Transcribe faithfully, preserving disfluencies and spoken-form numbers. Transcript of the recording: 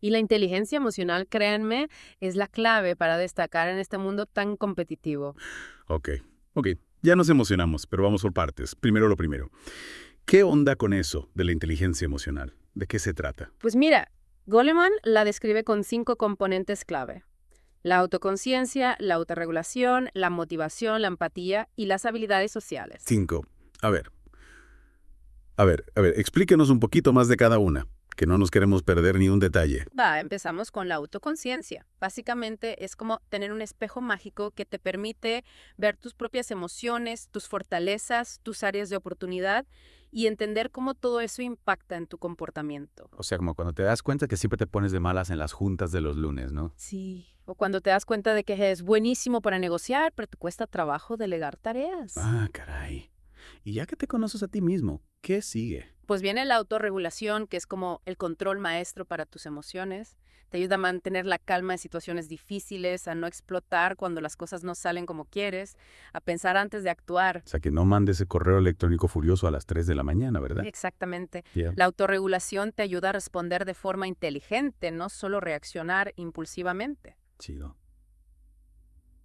Y la inteligencia emocional, créanme, es la clave para destacar en este mundo tan competitivo. Ok, ok. Ya nos emocionamos, pero vamos por partes. Primero lo primero. ¿Qué onda con eso de la inteligencia emocional? ¿De qué se trata? Pues mira, Goleman la describe con cinco componentes clave. La autoconciencia, la autorregulación, la motivación, la empatía y las habilidades sociales. Cinco. A ver, a ver, a ver, explíquenos un poquito más de cada una, que no nos queremos perder ni un detalle. Va, empezamos con la autoconciencia. Básicamente es como tener un espejo mágico que te permite ver tus propias emociones, tus fortalezas, tus áreas de oportunidad y entender cómo todo eso impacta en tu comportamiento. O sea, como cuando te das cuenta que siempre te pones de malas en las juntas de los lunes, ¿no? Sí. O cuando te das cuenta de que es buenísimo para negociar, pero te cuesta trabajo delegar tareas. Ah, caray. Y ya que te conoces a ti mismo, ¿qué sigue? Pues viene la autorregulación, que es como el control maestro para tus emociones. Te ayuda a mantener la calma en situaciones difíciles, a no explotar cuando las cosas no salen como quieres, a pensar antes de actuar. O sea, que no mandes ese correo electrónico furioso a las tres de la mañana, ¿verdad? Exactamente. Ya. La autorregulación te ayuda a responder de forma inteligente, no solo reaccionar impulsivamente. Chido.